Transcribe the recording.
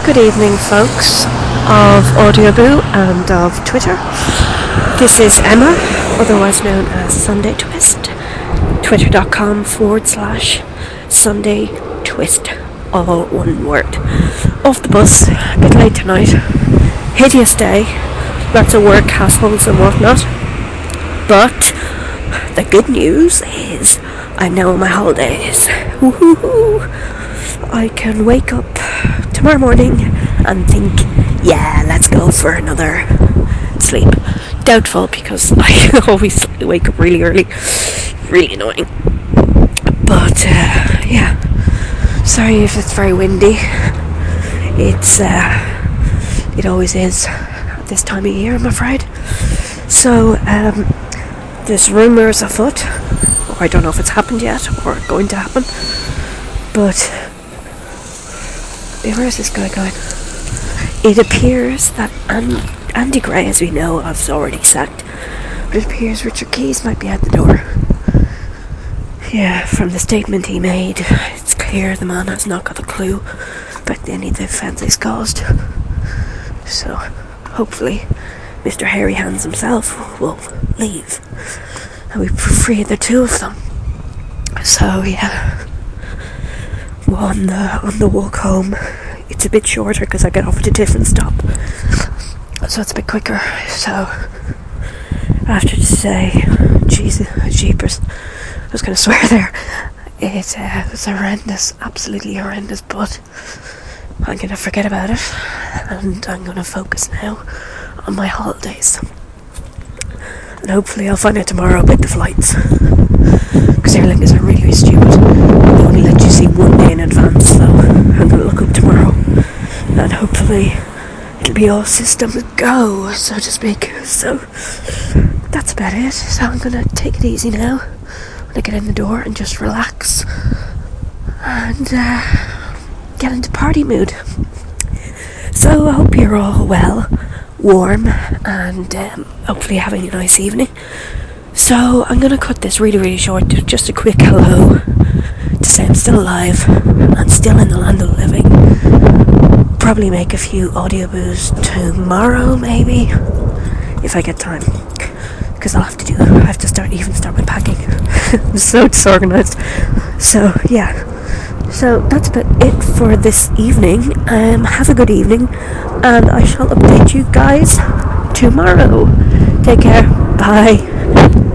Good evening, folks of Audioboo and of Twitter. This is Emma, otherwise known as Sunday Twist. Twitter.com/Sunday Twist, all one word. Off the bus, a bit late tonight. Hideous day, lots of work hassles and whatnot. But the good news is I know my holidays. Woohoo! I can wake up tomorrow morning and think, yeah, let's go for another sleep. Doubtful, because I always wake up really early. Really annoying. But, yeah. Sorry if it's very windy. It always is at this time of year, I'm afraid. So, there's rumours afoot, or I don't know if it's happened yet, or going to happen, but where is this guy going? It appears that Andy Gray, as we know, has already sacked, but it appears Richard Keys might be at the door. Yeah, from the statement he made, it's clear the man has not got a clue about any of the offence he's caused. So, hopefully, Mr. Hairy Hands himself will leave, and we free the two of them. So, yeah. On the walk home, it's a bit shorter because I get off at a different stop, so it's a bit quicker. So I have to say, Jesus, jeepers, I was going to swear there. It was horrendous, absolutely horrendous, but I'm going to forget about it, and I'm going to focus now on my holidays, and hopefully I'll find out tomorrow about the flights, because Aer Lingus are really stupid. They only let you see 1 day in advance, so I'm going to look up tomorrow, and hopefully it'll be all systems go, so to speak. So that's about it. So I'm going to take it easy now when I get in the door and just relax and get into party mood. So I hope you're all well, warm, and hopefully having a nice evening. So I'm going to cut this really short, just a quick hello to say I'm still alive and still in the land of the living. Probably make a few audioboos tomorrow, maybe, if I get time, because I have to start with packing. I'm so disorganized. So yeah, so that's about it for this evening. Have a good evening, and I shall update you guys tomorrow. Take care. Bye.